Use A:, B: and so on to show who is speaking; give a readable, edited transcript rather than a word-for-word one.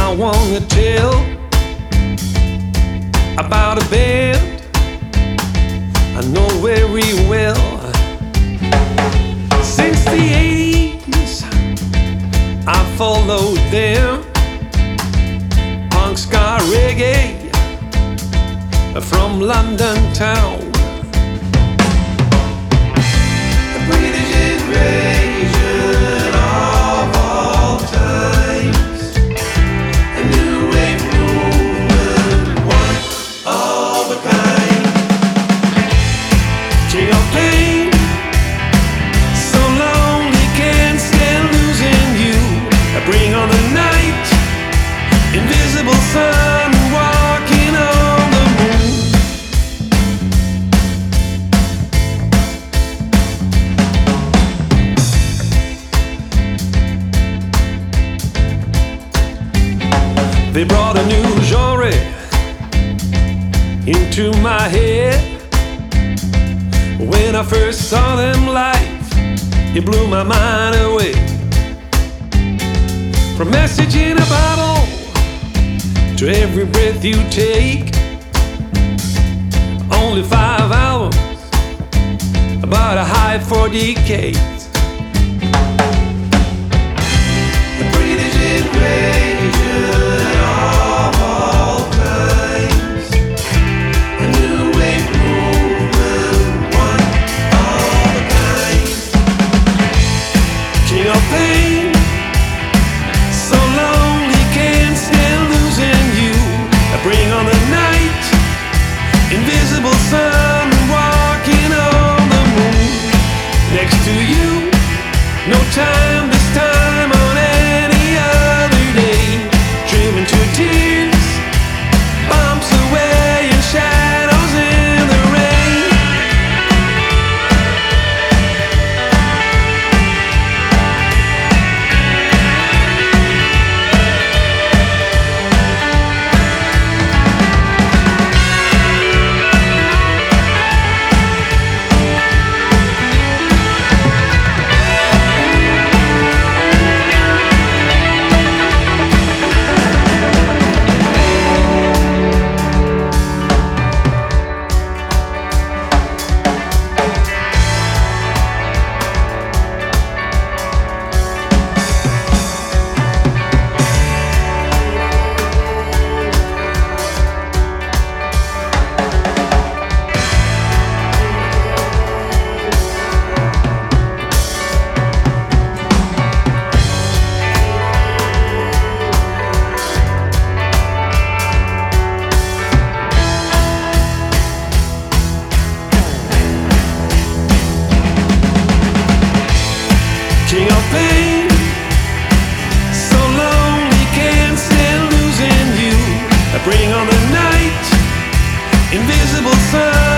A: I wanna tell about a band I know very well. Since the 80s I followed them. Punk, ska, reggae from London town. The British invasion of all times. A new wave movement, one of a kind. King of pain, so lonely, can't stand losing you. Bring on the night, invisible sun, walking on the moon. They brought a new genre into my head. When I first saw them live, it blew my mind away. From message in a bottle to every breath you take. Only 5 albums, but a hype for decades. The British invasion of all times. A new wave movement, one of a kind. King of pain, so lonely, can't stand losing you. Bring on the night, invisible sun, walking on the moon. Next to you, no time this time on any other day. Driven to tears, bumps away and shadows in the rain. King of pain, so lonely, can't stand losing you. Bring on the night, invisible sun.